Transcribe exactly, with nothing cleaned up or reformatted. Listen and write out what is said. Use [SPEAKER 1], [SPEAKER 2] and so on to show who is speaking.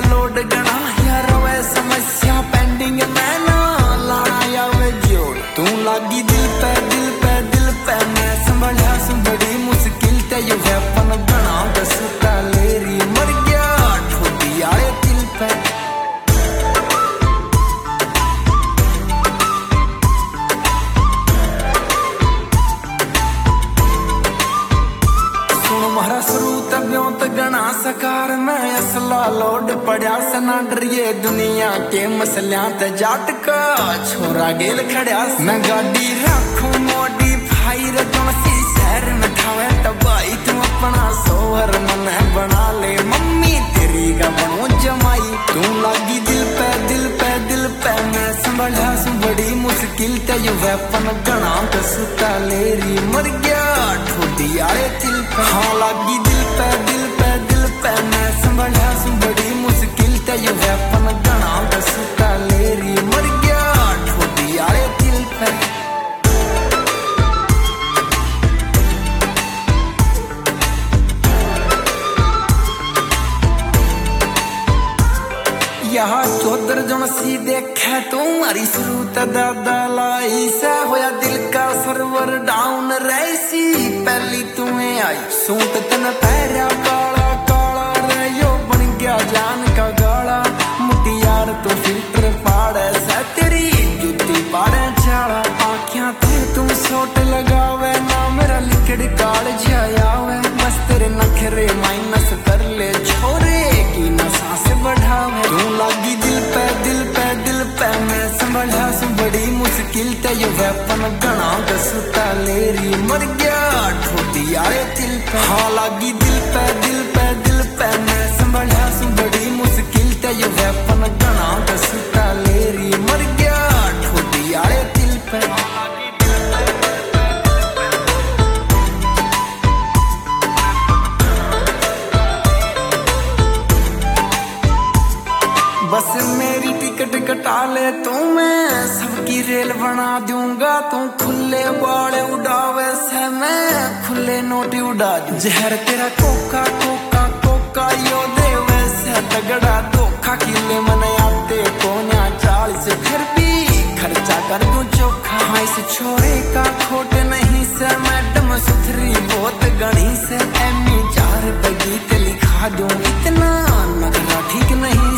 [SPEAKER 1] load गणा यार वे समस्या पेंडिंग मैं ना लाया वे जोड़ तू लागी दिल पे दिल पे दिल पे मैं संभलिया सुन बड़ी मुश्किल ते यू है पन गणा दसता लेरी मर गया ठोडी आए दिल पे तुम्हारा श्रुत व्योत गणा सकार में असला लोड पड़ा सना डरिए दुनिया के मसलियां ते जाट का छोरा गेल खड़ा मैं गाड़ी रखूं मोडी भाई रजोसी शहर में ठावे तबाई तू अपना सोहर मन बना ले मम्मी तेरी का बनो जमाई तू लागी दिल पे दिल पे दिल पे मैं संभलिया सु बड़ी मुश्किल ते यू वेपन गणा दसता लेरी मर गया ठोडी आए दिल पे हाँ लागी दिल पे दिल पे दिल पे मैं संभलिया सु बड़ी मुश्किल ते यू वेपन गणा दसता लेरी मर गया ठोडी आए दिल पे यहाँ चौधर जन सी देखे तुम्हारी श्रुत दादा लाई से होया दिल का सर्वर डाउन रैसी पहली तुम्हें आई सूट तन पैरा काला काला रहो बन गया जान का गाला मुटियार तो फिल्टर पाड़े से तेरी जुती पाड़े चाड़ा आँखियां थे तुम सोट लगावे ना मेरा लिकड़ काल जायावे मस्त तेरे नखरे माइनस कर ले छोरे की ना सांस बढ़ावे तू लागी दिल पे दिल पे दिल पे मैं संभलिया सु बड़ी मुश्किल ते यू वेपन गणा दसता लेरी मर गया ठोडी आए दिल पे हाँ लागी दिल पे दिल पे दिल पे मैं संभलिया सु बड़ी मुश्किल ते यू वेपन गणा दसता लेरी मर गया ठोडी आए दिल पे बस मेरी टिकट कटा ले तू मैं सबकी रेल बना दूंगा तू खुले बाल उड़ावे से मैं खुले नोट उड़ा दूं जहर तेरा कोका कोका कोका यो दे वैसे तगड़ा धोखा किले मन आते कोन्या चालीस फिर भी खर्चा कर दूं चोखा हाँ इस छोरे का खोट नहीं से मैडम सुथरी बहुत गणी से एमी चार पे गीत लिखा दूं इतना नगरा ठीक नहीं